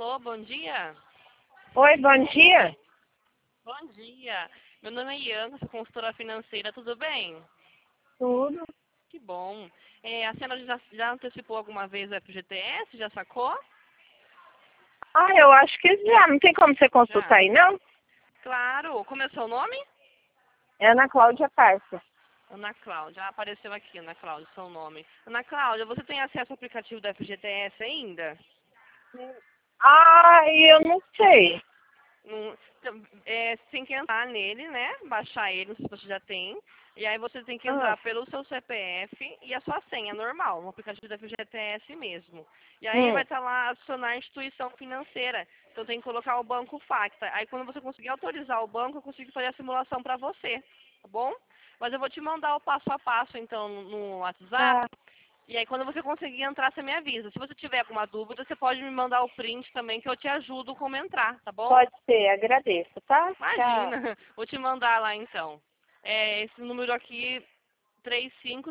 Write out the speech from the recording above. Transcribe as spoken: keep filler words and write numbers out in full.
Alô, bom dia. Oi, bom dia. Bom dia. Meu nome é Ian, sou consultora financeira, tudo bem? Tudo? Que bom. É, a senhora já, já antecipou alguma vez o F G T S? Já sacou? Ah, eu acho que já. Não tem como você consultar Já. aí, não? Claro. Como é o seu nome? É Ana Cláudia Parça. Ana Cláudia. Ah, apareceu aqui, Ana Cláudia, seu nome. Ana Cláudia, você tem acesso ao aplicativo do F G T S ainda? Ah, eu não sei. Não- então, é, você tem que entrar nele, né? Baixar ele, não sei se você já tem. E aí você tem que Ah, entrar pelo seu C P F e a sua senha normal, no aplicativo da F G T S mesmo. E aí vai hum. estar lá adicionar instituição financeira. Então tem que colocar o banco Facta. Aí quando você conseguir autorizar o banco, eu consigo fazer a simulação para você, tá bom? Mas eu vou te mandar o passo a passo então no no WhatsApp. Ah, E aí, quando você conseguir entrar, você me avisa. Se você tiver alguma dúvida, você pode me mandar o print também, que eu te ajudo como entrar, tá bom? pode ser, agradeço, tá? Tchau. Imagina. Vou te mandar lá, então. É esse número aqui, três cinco